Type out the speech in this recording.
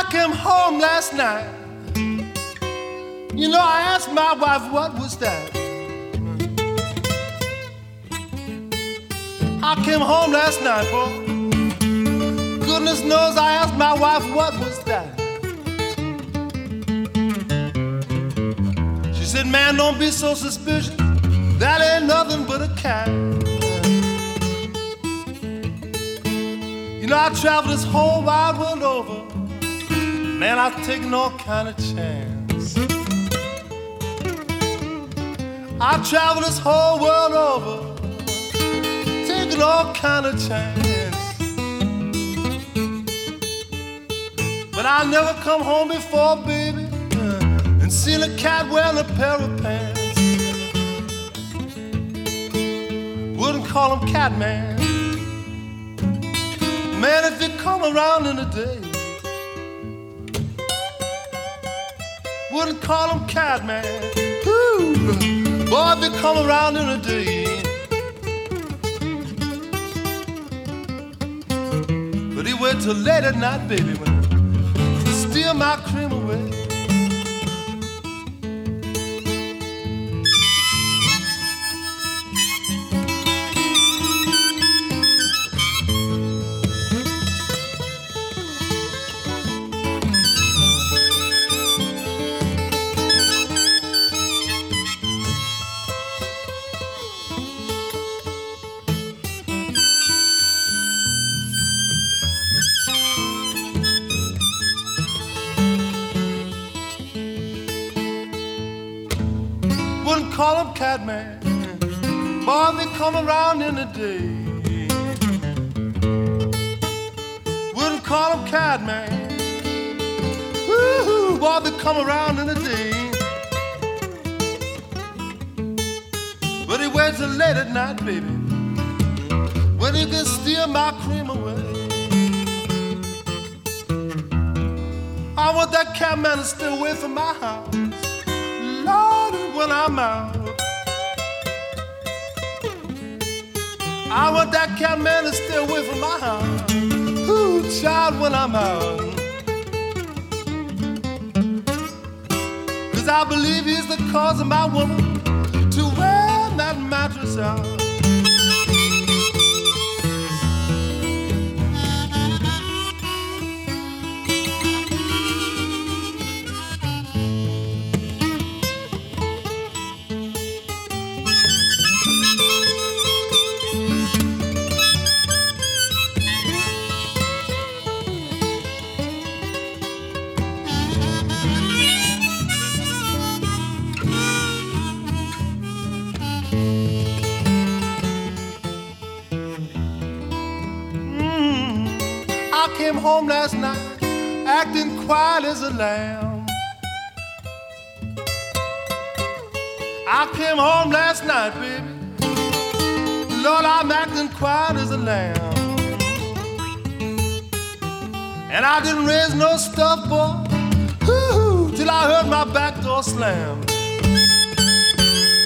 came home last night. You know, I asked my wife, what was that? I came home last night, boy. Goodness knows I asked my wife, what was that? She said, man, don't be so suspicious. That ain't nothing but a cat. You know, I traveled this whole wide world over. Man, I've taken all kind of chance. I traveled this whole world over, taking all kind of chance. But I never come home before, baby, and seen a cat wearing a pair of pants. Wouldn't call him cat, man. Man, if you come around in the day, wouldn't call him cat, man. Ooh. Boy, if you come around in the day. But he wait till late at night, baby, when steal my cream away. Wouldn't call him cat, man. Boy, they come around in the day. Wouldn't call him cat, man. Woo-hoo, boy, they come around in the day. But he waits till late at night, baby, when he can steal my cream away. I want that cat man to stay away from my house, Lord, when I'm out. I want that cat man to stay away from my house, ooh, child, when I'm out. 'Cause I believe he's the cause of my woman to wear that mattress out. I came home last night acting quiet as a lamb. I came home last night, baby. Lord, I'm acting quiet as a lamb. And I didn't raise no stuff, boy, till I heard my back door slam.